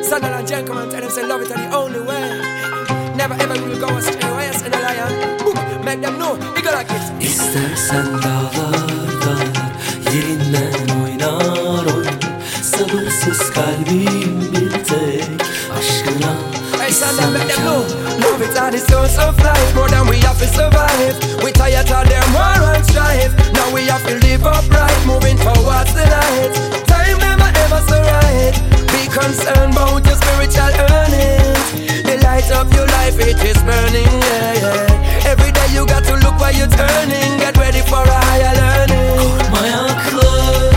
Son and gentlemen, tell them say love it are the only way. Never ever will go astray. Why you a lion? Boom, make them know. You go like this. İstersen dağlar dağlar, yerinden oynar oynar. Sabırsız kalbim bir tek aşkına. Hey son, them make them know. Love it are the source of life. More than we have to survive. We tired of them war and strife. Now we have to live upright, moving towards the light. Time never ever so right. Be concerned about your spiritual earnings. The light of your life, it is burning, yeah, yeah. Every day you got to look where you're turning. Get ready for a higher learning. Korkma yaklaş,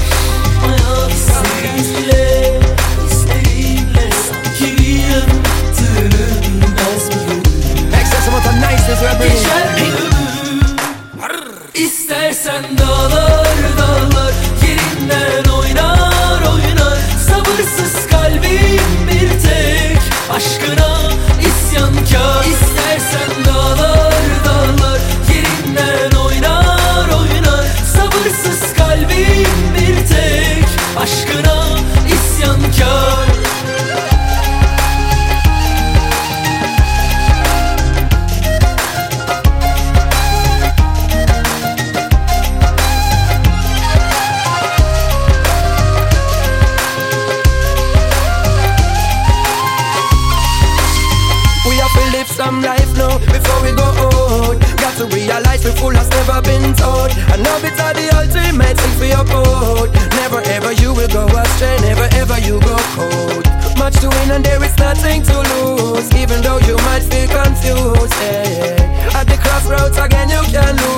isteğinle, isteğinle. Sanki bir yanıttın, bilmez miyim? Excess amount of niceness we're bringing. Geçer ömrüm. İstersen dağlar dağlar, yerinden oynar oynar. Sabırsız kalbim bir tek aşkına isyankar. İstersen dağlar dağlar, yerinden oynar oynar. Sabırsız kalbim bir tek aşkına isyankar. Some life now before we go out. Got to realize we're full as never been told. And now it's the ultimate thing for your code. Never ever you will go astray, never ever you go cold. Much to win and there is nothing to lose. Even though you might feel confused, yeah, yeah. At the crossroads again you can lose.